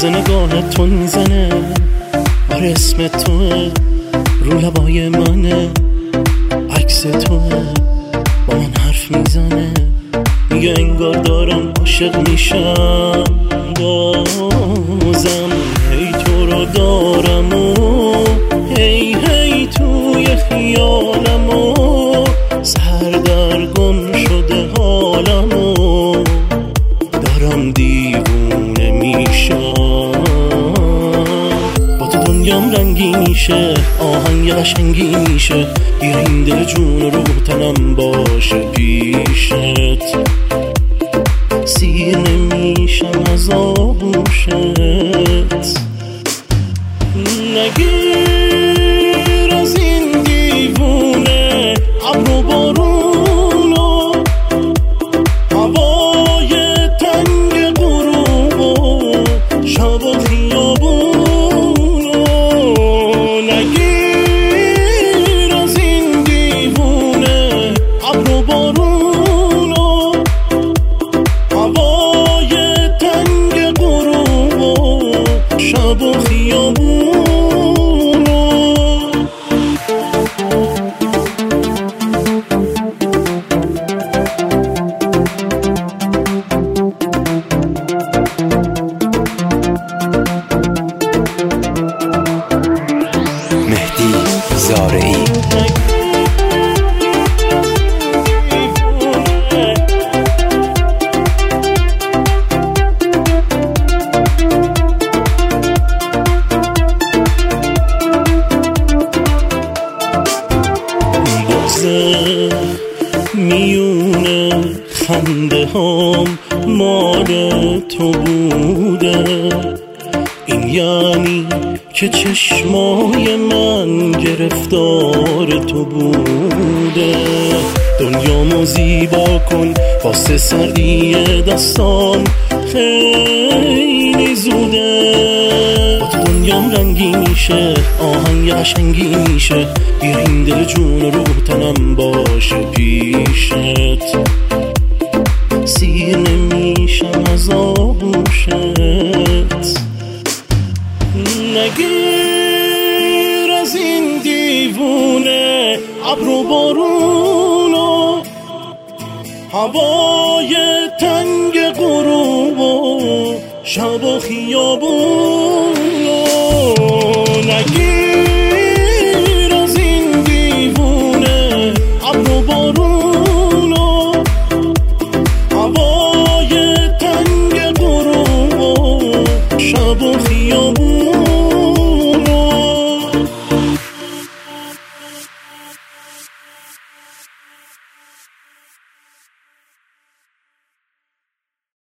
ناز نگاهت تون میزنه، آره اسم توه رو لبای منه، عکس توه با من حرف میزنه، میگه انگار دارم عاشق میشم بازم. هی تو رو دارم و هی هی توی خیالم و سردرگم شده حالم و دارم دیوونه میشم. با تو دنیام رنگی میشه، آهنگ قشنگی میشه، بیا این دل جون رو تنم باشه پیشت، سیر نمیشم از آغوشت. نگیر از این دیوونه ابر و بارونو، هوای تنگ غروب و شب و خیابونو. نگیر از این دیوونه ابر و بارونو، هوای تنگ غروب و شب و خیابونو. مهدی زارعی. میونه خنده هام مال تو بوده، این یعنی که چشمای من گرفتار تو بوده. دنیامو زیبا کن واسه سردی دستام خیلی زوده. با تو دنیام رنگی میشه، آهنگ قشنگی میشه، بیا این دل جون رو تنم باشه پیشت، سیر نمیشم از آغوشت. نگیر از این دیوونه ابر و بارونو، هوای تنگ غروب و شب و خیابونو. نگیر از این دیوونه ابر و بارونو، هوای تنگ غروب و شب و خیابونو.